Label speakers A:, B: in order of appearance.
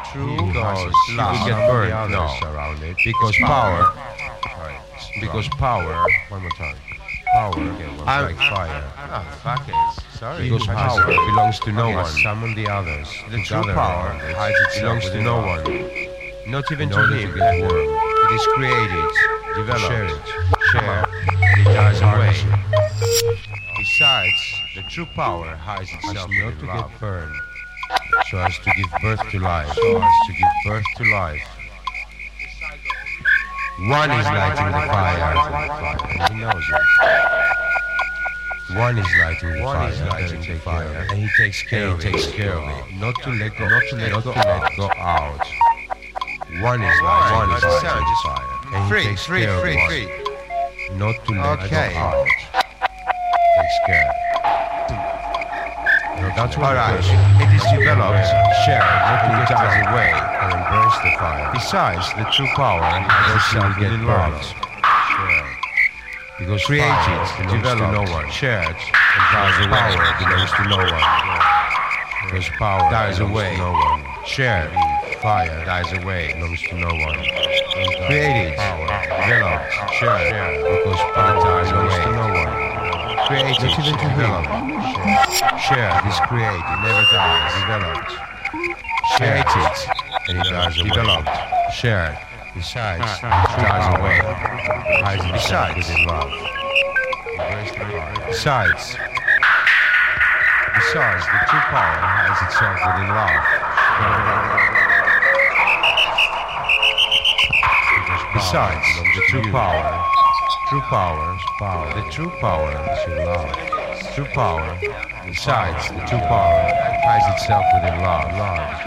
A: true
B: because
A: love.
B: we get burned. No,
A: Around it.
B: because power.
A: Right.
B: Because power.
A: One more time.
B: Power.
A: Okay, well,
B: I'm-
A: like fire. Ah, fuck it. Sorry.
B: Because
A: I
B: power
A: just-
B: belongs to no
A: Okay,
B: one.
A: Summon the others.
B: The
A: to
B: true
A: gather
B: power
A: around it.
B: hides itself
A: belongs to
B: within
A: no
B: love.
A: one. Not even
B: In
A: to
B: order
A: him.
B: to get warm.
A: It is created, developed,
B: Share it.
A: share, and it dies away.
B: Partnership.
A: Besides, the true power hides
B: As
A: itself
B: not
A: in
B: to
A: love,
B: get burned.
A: so as to give birth to life. One is lighting the fire, and he knows it. One is lighting the fire, and he takes care of it. Not to let go out. One is lighting the fire, and he takes care of it. Not to let go out. Takes care. That's what it is. It is developed, shared, and it dies away and embrace the fire. Besides, the true power has itself within love. Because created, developed, no one, shared, and dies away, belongs to no one. Because power dies away, no one. Shared, fire dies away, belongs to no one. Created, developed, shared, because power dies away, to no one. Created, developed, shared, is created, never dies, developed. Created, and it dies away. Developed, shared. Besides, it dies away. Hides itself within love. Besides, the true power hides itself within love. Besides, the true power, the true power is in love. True power, besides, the true power hides itself within love.